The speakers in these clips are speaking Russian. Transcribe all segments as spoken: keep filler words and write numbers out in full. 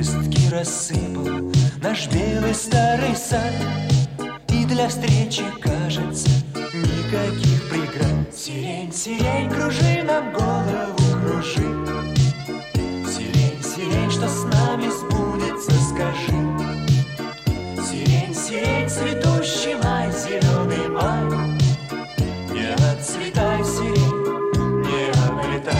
Лепестки рассыпал наш белый старый сад, и для встречи, кажется, никаких преград. Сирень, сирень, кружи нам голову, кружи. Сирень, сирень, что с нами сбудется, скажи. Сирень, сирень, цветущий май, зеленый май. Не отцветай, сирень, не облетай.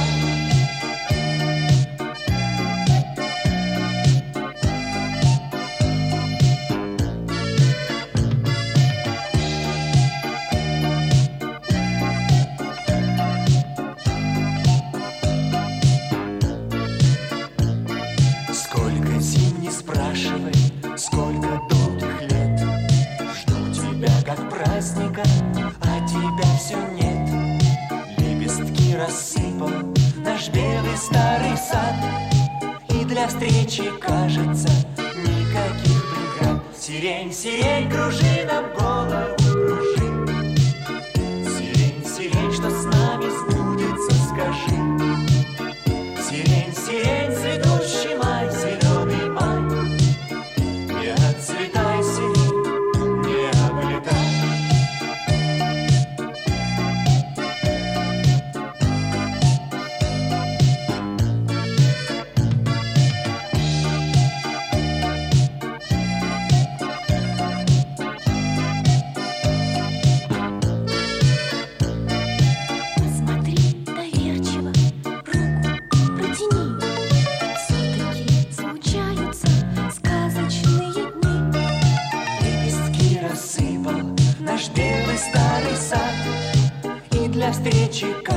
Сколько зим, не спрашивай, сколько долгих лет жду тебя как праздника, а тебя все нет. Лепестки рассыпал наш белый старый сад, и для встречи, кажется, никаких преград. Сирень, сирень, кружи нам голову, кружи. Сирень, сирень, что с нами сбудется, скажи. Сирень, сирень, цветущий май, зеленый май. Не отцветай, сирень, не облетай. Посмотри доверчиво, руку протяни. Все-таки случаются сказочные дни. Лепестки рассыпал наш белый старый сад, и для встречи,